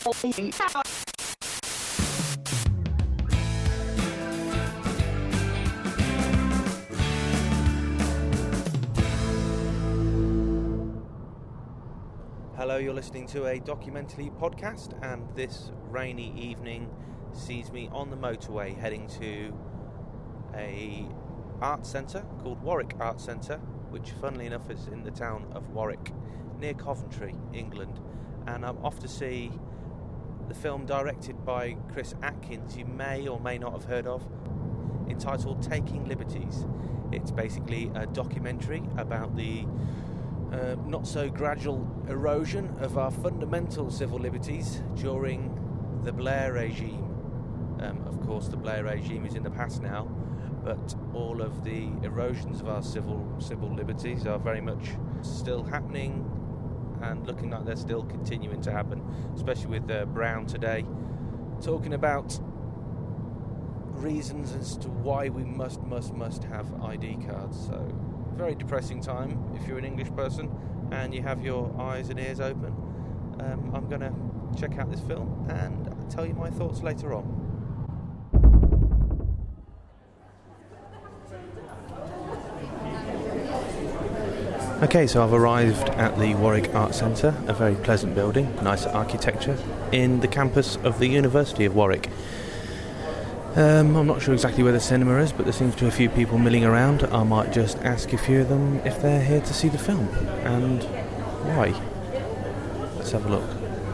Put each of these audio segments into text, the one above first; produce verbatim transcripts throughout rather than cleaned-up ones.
Hello, you're listening to a Documentally podcast, and this rainy evening sees me on the motorway heading to a art centre called Warwick Art Centre, which funnily enough is in the town of Warwick, near Coventry, England. And I'm off to see the film directed by Chris Atkins, you may or may not have heard of, entitled Taking Liberties. It's basically a documentary about the Uh, not so gradual erosion of our fundamental civil liberties during the Blair regime. Um, of course, the Blair regime is in the past now, but all of the erosions of our civil civil liberties are very much still happening and looking like they're still continuing to happen, especially with uh, Brown today talking about reasons as to why we must, must, must have I D cards. So very depressing time if you're an English person and you have your eyes and ears open. Um, I'm going to check out this film and tell you my thoughts later on. Okay, so I've arrived at the Warwick Art Centre, a very pleasant building, nice architecture, in the campus of the University of Warwick. Um, I'm not sure exactly where the cinema is, but there seems to be a few people milling around. I might just ask a few of them if they're here to see the film, and why. Let's have a look.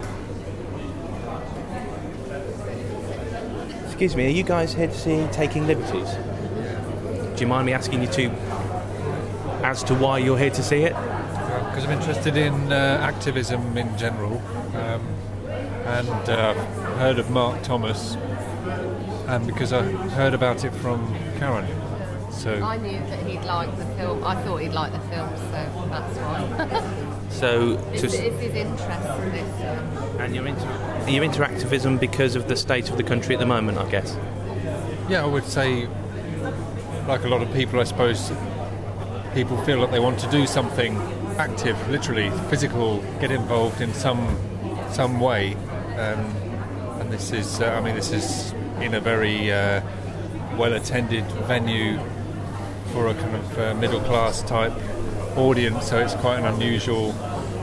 Excuse me, are you guys here to see Taking Liberties? Do you mind me asking you to, as to why you're here to see it? Because I'm interested in uh, activism in general, um, and uh, heard of Mark Thomas, and because I heard about it from Karen. So I knew that he'd like the film. I thought he'd like the film, so that's why. So it's, it's his interest in this. Um, and you're into you're into activism because of the state of the country at the moment, I guess. Yeah, I would say, like a lot of people, I suppose, people feel that they want to do something active, literally physical, get involved in some some way, um, and this is, uh, I mean, this is in a very uh, well-attended venue for a kind of uh, middle-class type audience, so it's quite an unusual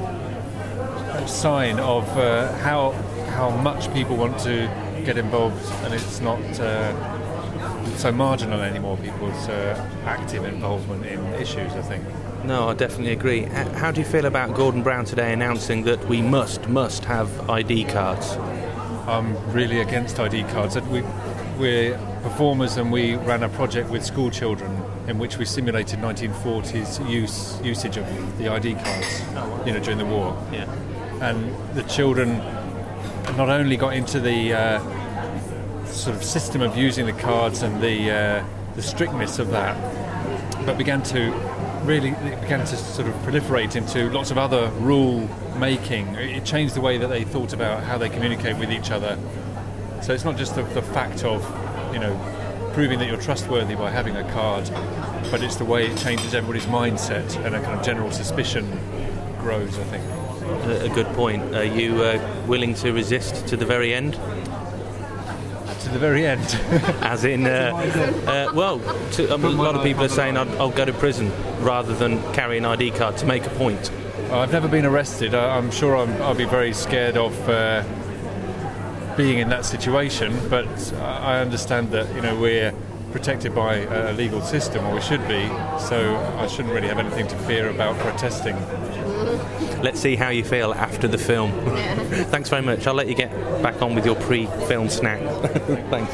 sign of uh, how how much people want to get involved, and it's not uh, so marginal anymore, people's uh, active involvement in issues, I think. No, I definitely agree. How do you feel about Gordon Brown today announcing that we must, must have I D cards? I'm really against I D cards. We, we're performers, and we ran a project with school children in which we simulated nineteen forties use usage of the I D cards, you know, during the war. Yeah. And the children not only got into the uh, sort of system of using the cards and the uh, the strictness of that, but began to really it began to sort of proliferate into lots of other rule making. It changed the way that they thought about how they communicate with each other. So it's not just the, the fact of, you know, proving that you're trustworthy by having a card, but it's the way it changes everybody's mindset, and a kind of general suspicion grows, I think. A, a good point. Are you uh, willing to resist to the very end? To the very end? As in, uh, uh, well, to, um, a lot of people are saying I'll, I'll go to prison rather than carry an I D card to make a point. I've never been arrested. I, I'm sure I'm, I'll be very scared of uh, being in that situation, but I understand that, you know, we're protected by a legal system, or we should be, so I shouldn't really have anything to fear about protesting. Let's see how you feel after the film. Yeah. Thanks very much. I'll let you get back on with your pre-film snack. Thanks.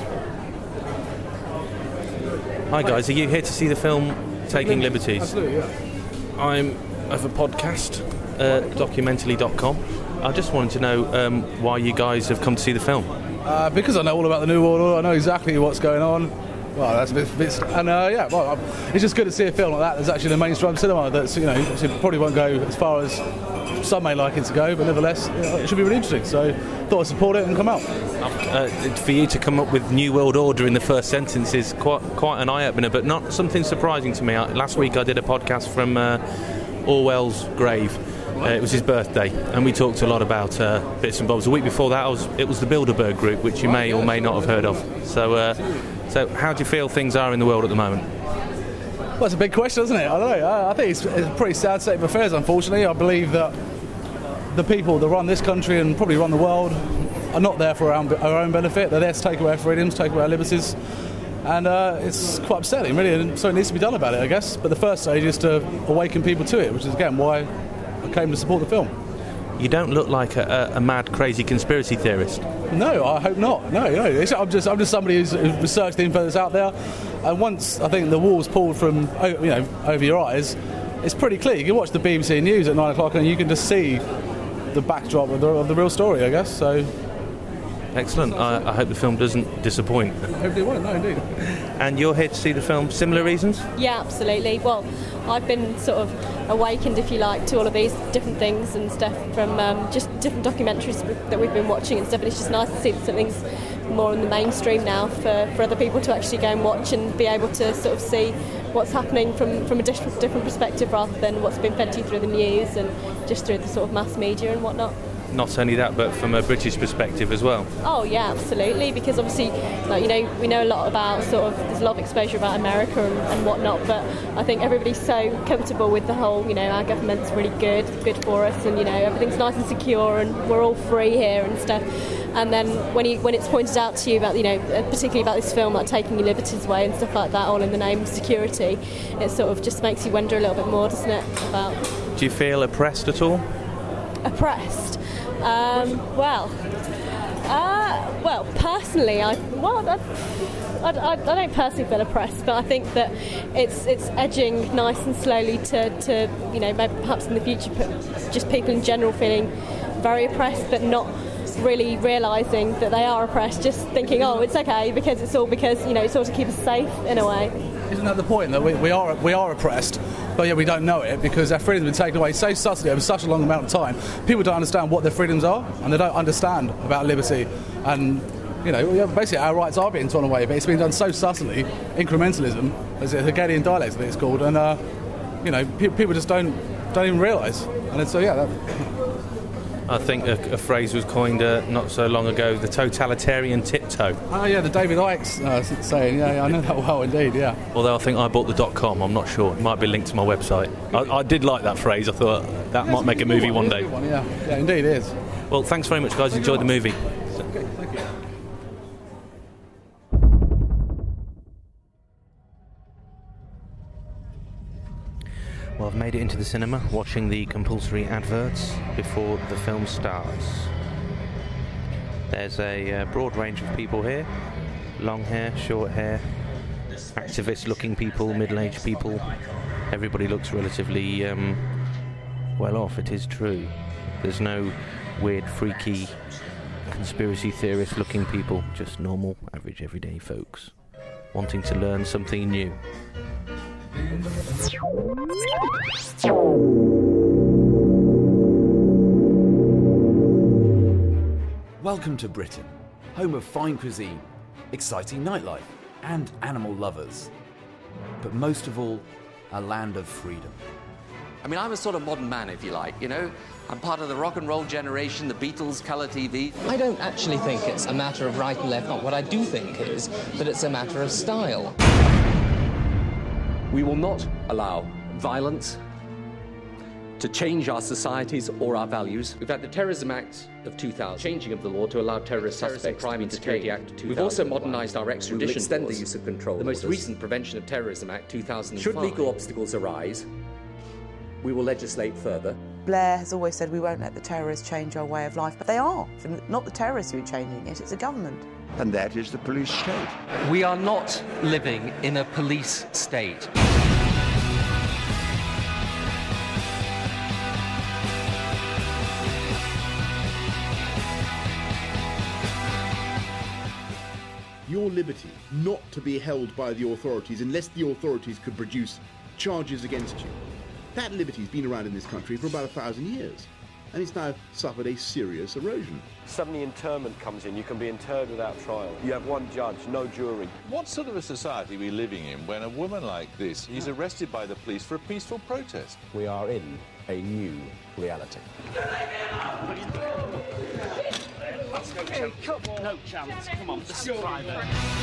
Hi guys, are you here to see the film Taking Liberties? Absolutely, yeah. I'm of a podcast, uh, documentally dot com. I just wanted to know um, why you guys have come to see the film. Uh, because I know all about the New World Order, I know exactly what's going on. Well, that's a bit, bit and uh, yeah, well, I'm, it's just good to see a film like that that's actually in the mainstream cinema. That's, you know, it probably won't go as far as some may like it to go, but nevertheless, you know, it should be really interesting. So, thought I'd support it and come out. Uh, for you to come up with New World Order in the first sentence is quite quite an eye-opener, but not something surprising to me. I, last week I did a podcast from uh, Orwell's grave, Uh, it was his birthday, and we talked a lot about uh, bits and bobs. The week before that, I was, it was the Bilderberg Group, which you may or may not have heard of. So, uh, so how do you feel things are in the world at the moment? Well, that's a big question, isn't it? I don't know. I, I think it's, it's a pretty sad state of affairs, unfortunately. I believe that the people that run this country and probably run the world are not there for our own, our own benefit. They're there to take away our freedoms, take away our liberties. And uh, it's quite upsetting, really, and something needs to be done about it, I guess. But the first stage is to awaken people to it, which is, again, why I came to support the film. You don't look like a, a, a mad, crazy conspiracy theorist. No, I hope not. No, no. It's, I'm just, I'm just somebody who's, who's researched the info that's out there. And once I think the wall's pulled from, you know, over your eyes, it's pretty clear. You can watch the B B C News at nine o'clock, and you can just see the backdrop of the, of the real story, I guess. So. Excellent. I, I hope the film doesn't disappoint. Hopefully it won't, no, indeed. And you're here to see the film, similar reasons? Yeah, absolutely. Well, I've been sort of awakened, if you like, to all of these different things and stuff from um, just different documentaries that we've been watching and stuff, and it's just nice to see that something's more in the mainstream now for, for other people to actually go and watch and be able to sort of see what's happening from, from a different, different perspective rather than what's been fed to you through the news and just through the sort of mass media and whatnot. Not only that, but from a British perspective as well. Oh yeah, absolutely. Because obviously, like, you know, we know a lot about sort of there's a lot of exposure about America and, and whatnot. But I think everybody's so comfortable with the whole, you know, our government's really good, good for us, and you know, everything's nice and secure, and we're all free here and stuff. And then when you when it's pointed out to you about, you know, particularly about this film, like taking your liberties away and stuff like that, all in the name of security, it sort of just makes you wonder a little bit more, doesn't it? About. Do you feel oppressed at all? Oppressed. Um, well, uh, well, personally, I well, I, I, I don't personally feel oppressed, but I think that it's it's edging nice and slowly to, to you know, maybe perhaps in the future, just people in general feeling very oppressed, but not really realising that they are oppressed, just thinking, oh, it's okay because it's all because, you know, it's all to keep us safe in a way. Isn't that the point, that we, we are we are oppressed, but yet we don't know it because our freedoms have been taken away so subtly over such a long amount of time. People don't understand what their freedoms are, and they don't understand about liberty. And, you know, basically our rights are being torn away, but it's been done so subtly, incrementalism, as a Hegelian dialect, I think it's called, and, uh, you know, pe- people just don't don't even realise. And so, yeah, that... I think a, a phrase was coined uh, not so long ago, the totalitarian tiptoe. Oh, yeah, the David Icke's uh, saying, yeah, yeah, I know that well indeed, yeah. Although I think I bought the dot com, I'm not sure. It might be linked to my website. I, I did like that phrase. I thought that yeah, might make a movie one, one day. One, yeah. yeah, indeed it is. Well, thanks very much, guys. Thank Enjoyed the movie. Okay, thank you. Well, I've made it into the cinema, watching the compulsory adverts before the film starts. There's a uh, broad range of people here. Long hair, short hair, activist-looking people, middle-aged people. Everybody looks relatively um, well off, it is true. There's no weird, freaky, conspiracy theorist-looking people. Just normal, average, everyday folks wanting to learn something new. Welcome to Britain, home of fine cuisine, exciting nightlife, and animal lovers. But most of all, a land of freedom. I mean, I'm a sort of modern man, if you like, you know? I'm part of the rock and roll generation, the Beatles, colour T V. I don't actually think it's a matter of right and left. Not what I do think is that it's a matter of style. We will not allow violence to change our societies or our values. We've had the Terrorism Act of two thousand, changing of the law to allow terrorist suspects Crime and Security Act of two thousand. We've also modernised our extradition laws. Extend the use of control. The most recent Prevention of Terrorism Act two thousand five. Should legal obstacles arise, we will legislate further. Blair has always said we won't let the terrorists change our way of life, but they are. It's not the terrorists who are changing it, it's the government. And that is the police state. We are not living in a police state. Your liberty not to be held by the authorities unless the authorities could produce charges against you. That liberty's been around in this country for about a thousand years, and it's now suffered a serious erosion. Suddenly interment comes in, you can be interred without trial. You have one judge, no jury. What sort of a society are we living in when a woman like this is arrested by the police for a peaceful protest? We are in a new reality. Hey, come on. No chance. Come on, this is private.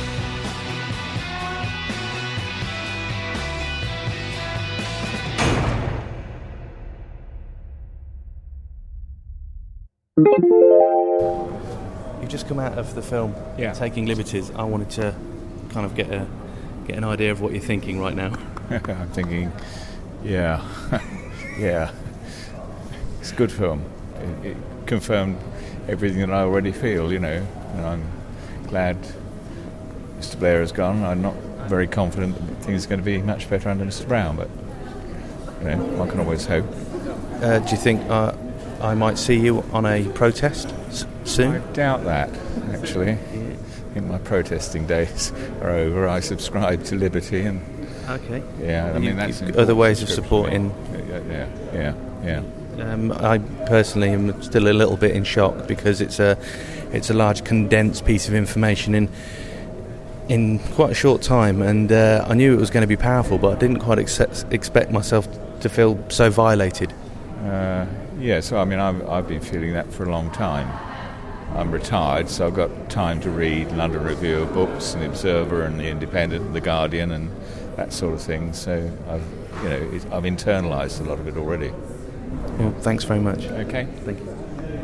You've just come out of the film, yeah. Taking Liberties. I wanted to kind of get a get an idea of what you're thinking right now. I'm thinking, yeah, yeah, it's a good film. It, it confirmed everything that I already feel, you know, and I'm glad Mister Blair has gone. I'm not very confident that things are going to be much better under Mister Brown, but, you know, one can always hope. Uh, do you think uh, I might see you on a protest s- soon? I doubt that, actually. I think my protesting days are over. I subscribe to liberty and... Okay. Yeah, I you, mean, that's... Other ways of supporting... Yeah, yeah, yeah. yeah. Um, I personally am still a little bit in shock because it's a it's a large condensed piece of information in in quite a short time, and uh, I knew it was going to be powerful, but I didn't quite accept, expect myself to feel so violated. Uh, yeah, so I mean I've, I've been feeling that for a long time. I'm retired, so I've got time to read London Review of Books and The Observer and The Independent and The Guardian and that sort of thing, so I've you know it, I've internalised a lot of it already. Well, thanks very much. Okay. Thank you.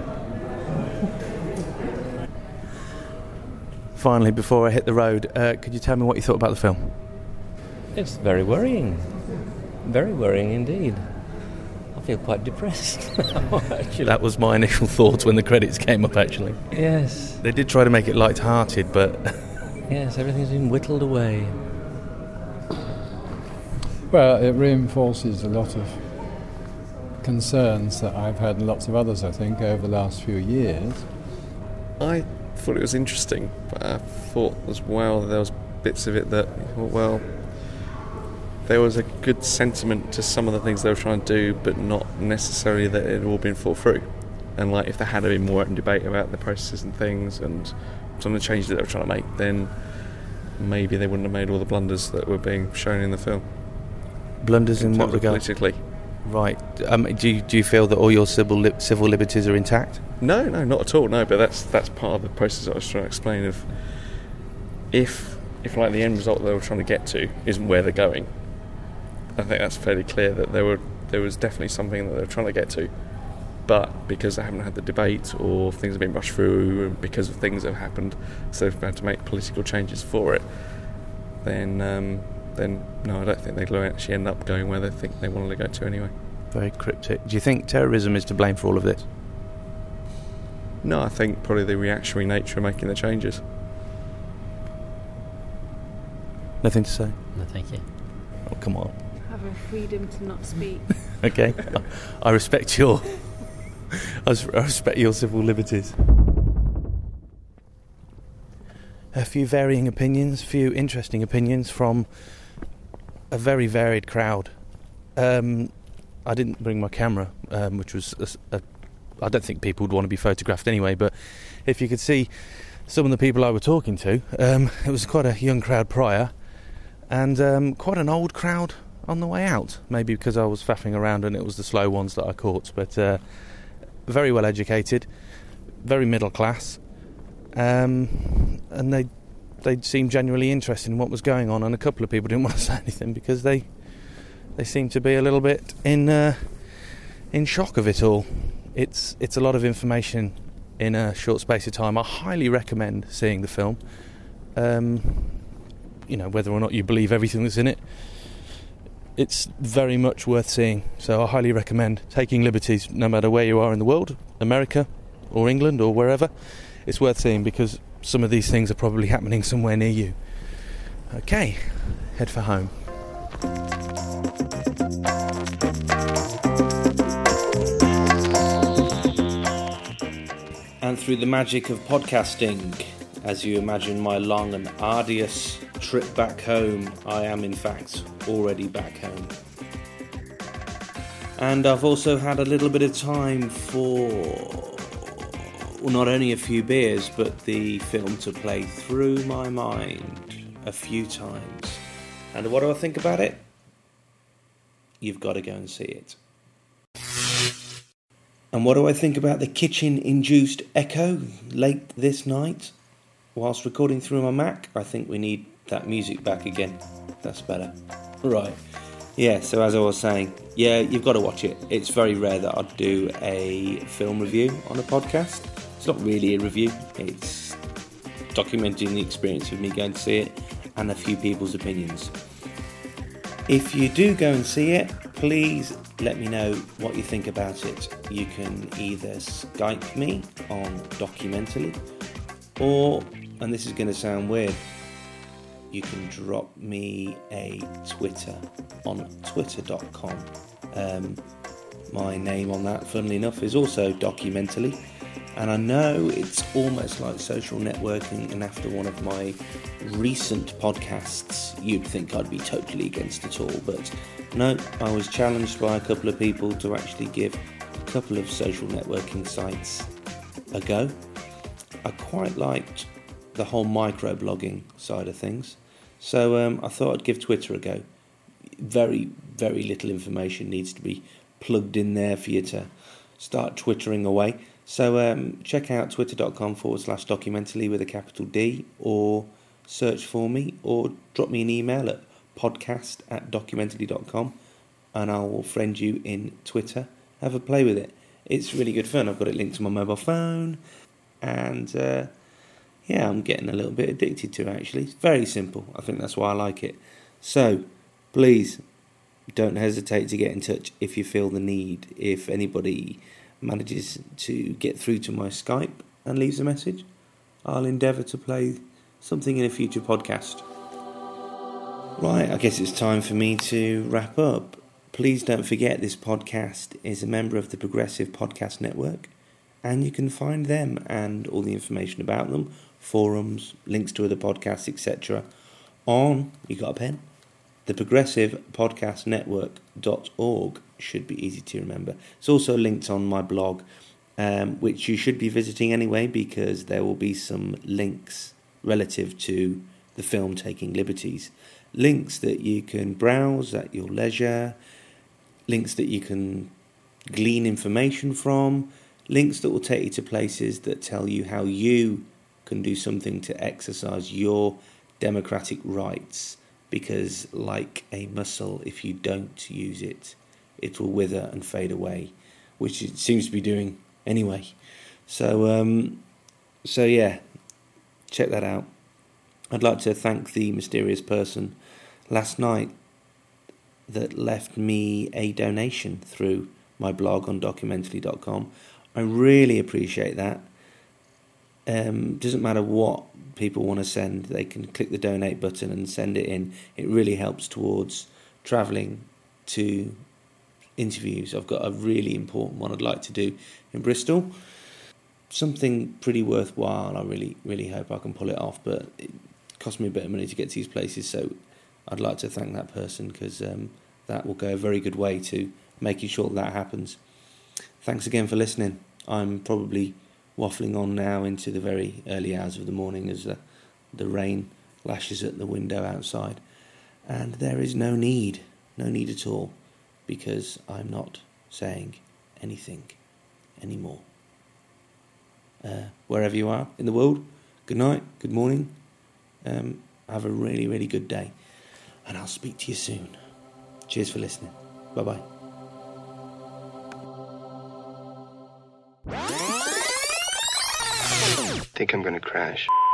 Finally, before I hit the road, uh, could you tell me what you thought about the film? It's very worrying. Very worrying indeed. I feel quite depressed now, actually. That was my initial thoughts when the credits came up, actually. Yes. They did try to make it light-hearted, but... Yes, everything's been whittled away. Well, it reinforces a lot of concerns that I've had and lots of others, I think, over the last few years. I thought it was interesting, but I thought as well that there was bits of it that, well, there was a good sentiment to some of the things they were trying to do, but not necessarily that it had all been thought through. And like, if there had been more open debate about the processes and things and some of the changes that they were trying to make, then maybe they wouldn't have made all the blunders that were being shown in the film. Blunders in, in what regard? Politically. Right. Um, do you, do you feel that all your civil li- civil liberties are intact? No, no, not at all. No, but that's that's part of the process I was trying to explain. Of if if like the end result they were trying to get to isn't where they're going, I think that's fairly clear that there were there was definitely something that they were trying to get to, but because they haven't had the debate or things have been rushed through and because of things that have happened, so they've had to make political changes for it. Then. Um, then no, I don't think they'll actually end up going where they think they wanted to go to anyway. Very cryptic. Do you think terrorism is to blame for all of this? No, I think probably the reactionary nature of making the changes. Nothing to say? No, thank you. Oh, come on. Have a freedom to not speak. Okay. I respect your... I respect your civil liberties. A few varying opinions, a few interesting opinions from a very varied crowd. Um, I didn't bring my camera, um, which was... A, a, I don't think people would want to be photographed anyway, but if you could see some of the people I were talking to, um, it was quite a young crowd prior, and um, quite an old crowd on the way out. Maybe because I was faffing around and it was the slow ones that I caught, but uh, very well educated, very middle class, um, and they they seemed genuinely interested in what was going on. And a couple of people didn't want to say anything because they they seemed to be a little bit in uh, in shock of it all. It's it's a lot of information in a short space of time. I highly recommend seeing the film. Um, you know, whether or not you believe everything that's in it, it's very much worth seeing. So I highly recommend Taking Liberties, no matter where you are in the world, America or England or wherever. It's worth seeing because some of these things are probably happening somewhere near you. Okay, head for home. And through the magic of podcasting, as you imagine my long and arduous trip back home, I am in fact already back home. And I've also had a little bit of time for, well, not only a few beers, but the film to play through my mind a few times. And what do I think about it? You've got to go and see it. And what do I think about the kitchen-induced echo late this night? Whilst recording through my Mac, I think we need that music back again. That's better. Right. Yeah, so as I was saying, yeah, you've got to watch it. It's very rare that I'd do a film review on a podcast. It's not really a review. It's documenting the experience of me going to see it and a few people's opinions. If you do go and see it, please let me know what you think about it. You can either Skype me on Documentally, or, and this is going to sound weird, you can drop me a Twitter on twitter dot com. Um, my name on that, funnily enough, is also Documentally. And I know it's almost like social networking, and after one of my recent podcasts, you'd think I'd be totally against it all. But no, I was challenged by a couple of people to actually give a couple of social networking sites a go. I quite liked the whole microblogging side of things. So um, I thought I'd give Twitter a go. Very, very little information needs to be plugged in there for you to start twittering away. So um, check out twitter.com forward slash documentally with a capital D, or search for me, or drop me an email at podcast at documentally dot com, and I will friend you in Twitter. Have a play with it. It's really good fun. I've got it linked to my mobile phone, and uh, yeah, I'm getting a little bit addicted to it, actually. It's very simple. I think that's why I like it. So please don't hesitate to get in touch if you feel the need. If anybody manages to get through to my Skype and leaves a message, I'll endeavour to play something in a future podcast. Right, I guess it's time for me to wrap up. Please don't forget this podcast is a member of the Progressive Podcast Network, and you can find them and all the information about them, forums, links to other podcasts, et cetera on, you got a pen? the progressive podcast network dot org. Should be easy to remember. It's also linked on my blog, um, which you should be visiting anyway, because there will be some links relative to the film Taking Liberties. Links that you can browse at your leisure, links that you can glean information from, links that will take you to places that tell you how you can do something to exercise your democratic rights, because like a muscle, if you don't use it, it will wither and fade away, which it seems to be doing anyway. So, um, so yeah, check that out. I'd like to thank the mysterious person last night that left me a donation through my blog on documentally dot com. I really appreciate that. Um, doesn't matter what people want to send, they can click the donate button and send it in. It really helps towards travelling to interviews. I've got a really important one I'd like to do in Bristol. Something pretty worthwhile. I really, really hope I can pull it off, but it cost me a bit of money to get to these places, so I'd like to thank that person, because um, that will go a very good way to making sure that, that happens. Thanks again for listening. I'm probably waffling on now into the very early hours of the morning as the, the rain lashes at the window outside, and there is no need, no need at all, because I'm not saying anything anymore. Uh, wherever you are in the world, good night, good morning, um, have a really, really good day, and I'll speak to you soon. Cheers for listening. Bye-bye. I think I'm going to crash.